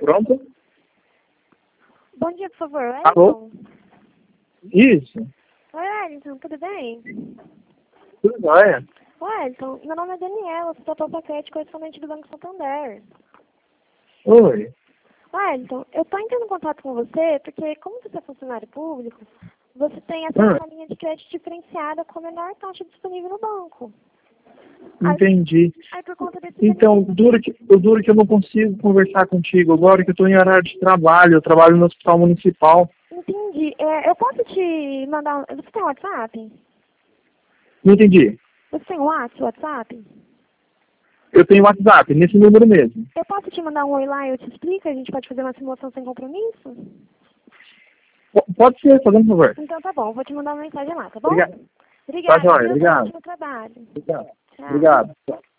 Pronto? Bom dia, por favor. Alô? Isso. Oi, Wellington, tudo bem? Tudo jóia. Wellington, meu nome é Daniela, sou tua paquete correspondente do Banco Santander. Oi. Wellington, eu tô entrando em contato com você porque, como você é funcionário público, você tem acesso à linha de crédito diferenciada com a menor taxa disponível no banco. Entendi. Aí por conta desse Então, duro que eu não consigo conversar contigo agora que eu estou em horário de trabalho. Eu trabalho no hospital municipal. Entendi. Eu posso te mandar... Você tem WhatsApp? Não entendi. Você tem WhatsApp? Eu tenho WhatsApp, nesse número mesmo. Eu posso te mandar um oi lá e eu te explico? A gente pode fazer uma simulação sem compromisso? Pode ser, fazendo favor. Então tá bom, vou te mandar uma mensagem lá, tá bom? Obrigado. Obrigada, Tá jóia, viu? obrigado. Bom trabalho. Obrigado. Tchau. Obrigado.